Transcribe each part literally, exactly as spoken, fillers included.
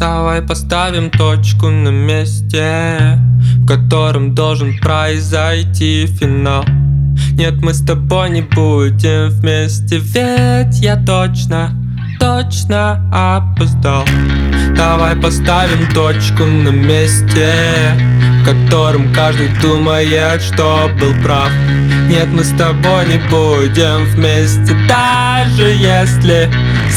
Давай поставим точку на месте, в котором должен произойти финал. Нет, мы с тобой не будем вместе, ведь я точно, точно опоздал. Давай поставим точку на месте, в котором каждый думает, что был прав. Нет, мы с тобой не будем вместе, даже если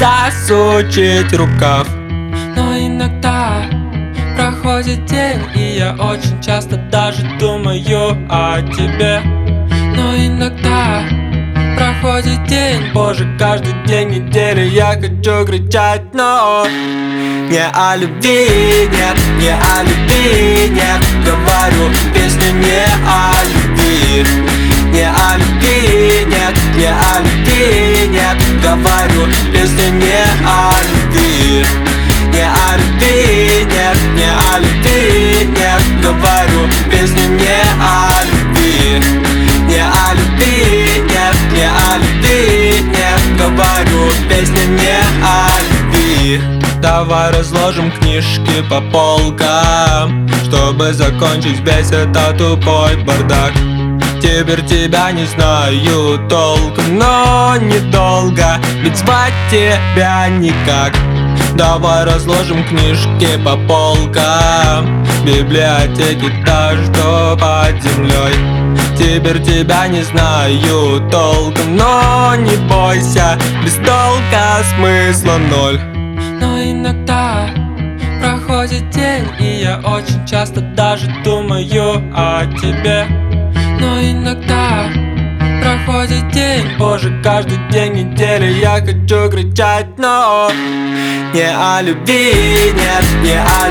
засучить рукав. Но иногда проходит день, и я очень часто даже думаю о тебе. Но иногда проходит день, боже, каждый день недели я хочу кричать, но не о любви, нет, не о любви, нет. Говорю песню не о любви, не о любви, нет, не о любви, нет. Говорю песню не о любви, не о любви, нет, не о любви, нет. Говорю песню не о любви, не о любви, нет, не о любви, нет. Говорю песню не о любви. Давай разложим книжки по полкам, чтобы закончить весь этот тупой бардак. Теперь тебя не знаю толком, но недолго, ведь звать тебя никак. Давай разложим книжки по полкам, в библиотеке та, что под землей. Теперь тебя не знаю толком, но не бойся, без толка смысла ноль. Но иногда проходит день, и я очень часто даже думаю о тебе. Но иногда проходит день, боже, каждый день недели я хочу кричать, но не о любви, нет, не о